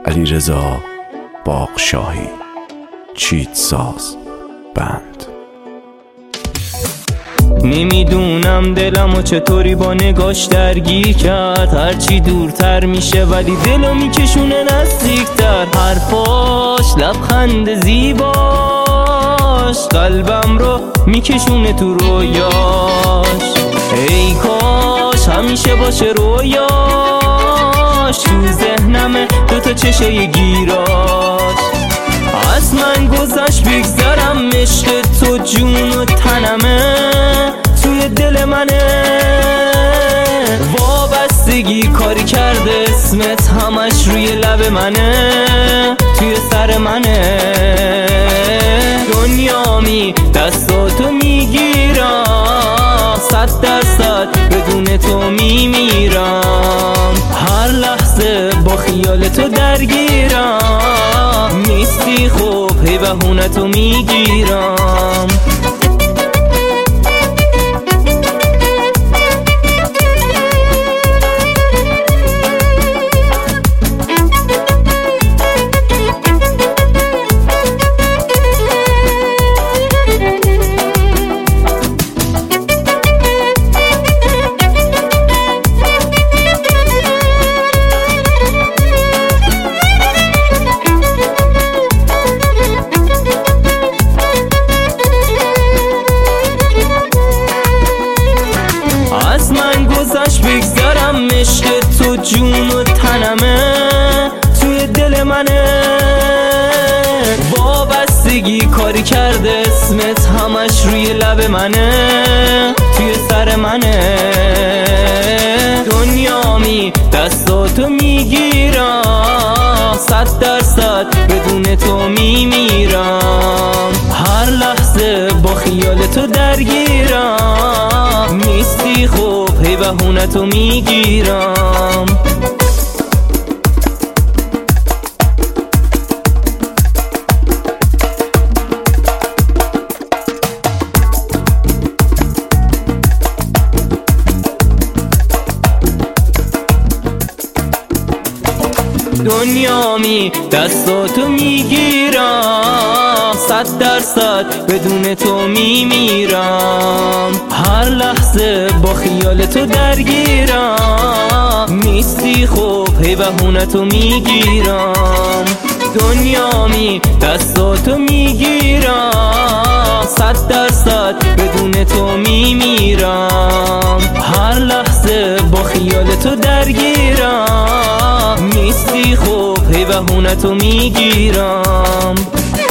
علیرضا باغشاهی، چیتساز بند. نمیدونم دلمو چطوری با نگاش درگیر کرد، هرچی دورتر میشه ولی دلو میکشونه نزدیکتر. حرفاش، لبخند زیباش، قلبم رو میکشونه تو رویاش. ای کاش همیشه باشه رویاش، تو ذهنمه دوتا چشه گیراش. از من گذشت بگذرم، عشق تو جون و تنمه، توی دل منه. وابستگی کاری کرده اسمت، همش روی لب منه، توی سر منه. دنیامی دستاتو میگیرم، 100% بدون تو میمیرم. هر لحظه با خیال تو درگیرم، نیستی خوب هی بهونتو میگیرم. از من گذشت بگذرم، عشق تو جون و تنمه، توی دل منه. وابستگی کاری کرده اسمت، همش روی لب منه، توی سر منه. دنیامی دستاتو میگیرم، 100% بدون تو میمیرم. هر لحظه با خیال تو درگیرم، نیستی خوب هی بهونتو میگیرم. دنیامی دستاتو میگیرم، 100% بدون تو میمیرم. هر لحظه با خیال تو درگیرم، نیستی خوب هی بهونتو میگیرم. دنیامی دستاتو میگیرم، 100% بدون تو میمیرم. هر لحظه با خیال تو درگیرم، نیستی خوب هی بهونتو میگیرم.